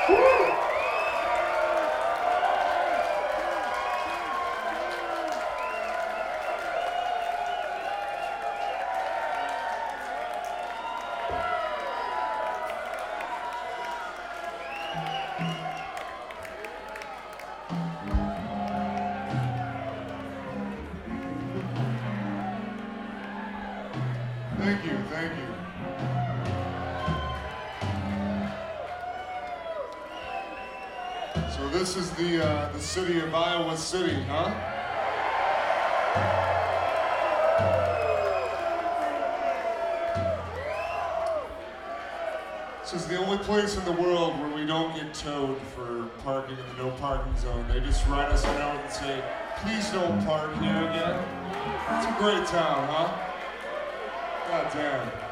Thank you, thank you. So this is the city of Iowa City, huh? This is the only place in the world where we don't get towed for parking in the no parking zone. They just write us a note and say, please don't park here again. It's a great town, huh? God damn.